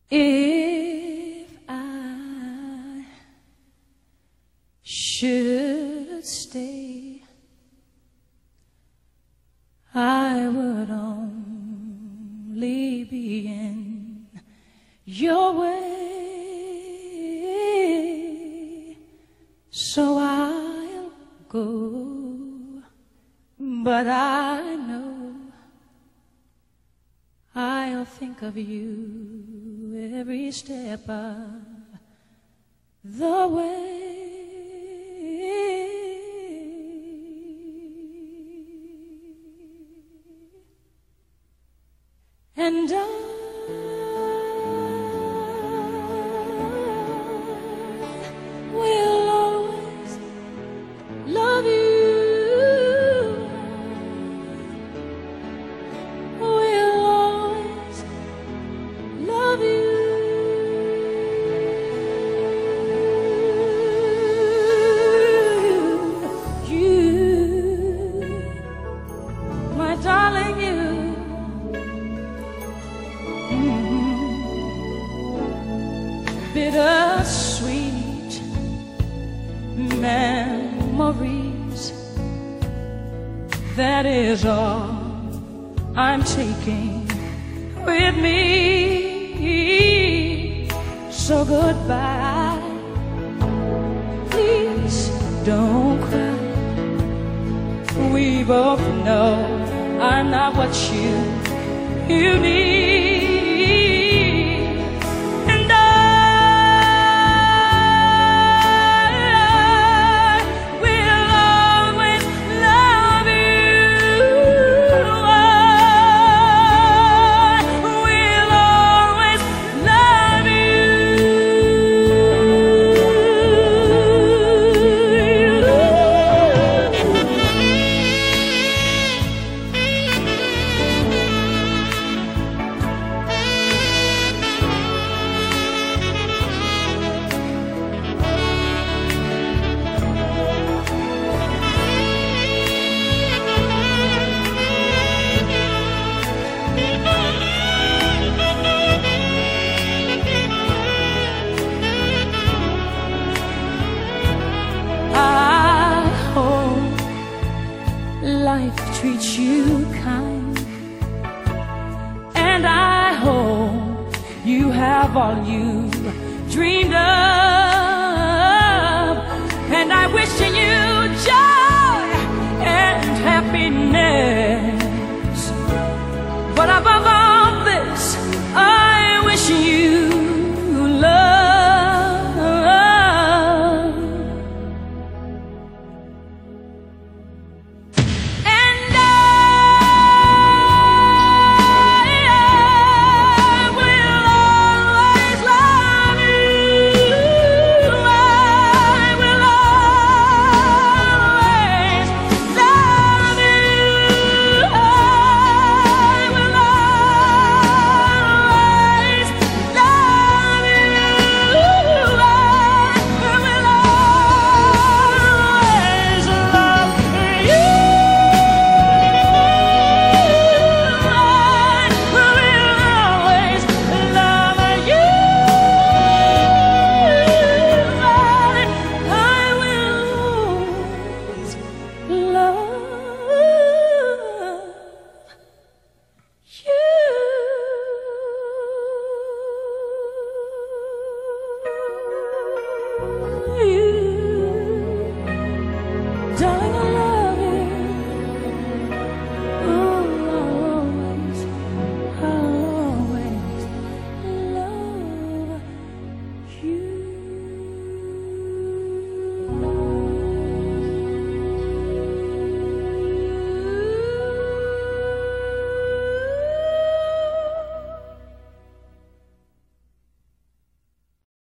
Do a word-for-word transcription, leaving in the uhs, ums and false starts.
If I should stay, I would only be in your way, so I'll go, but I know I'll think of you every step of the way. And I will always love you. Will always love you. You, my darling, you. Bittersweet memories, that is all I'm taking with me. So goodbye, please don't cry. We both know I'm not what you, you need. Life treats you kind, and I hope you have all you dreamed of, and I wish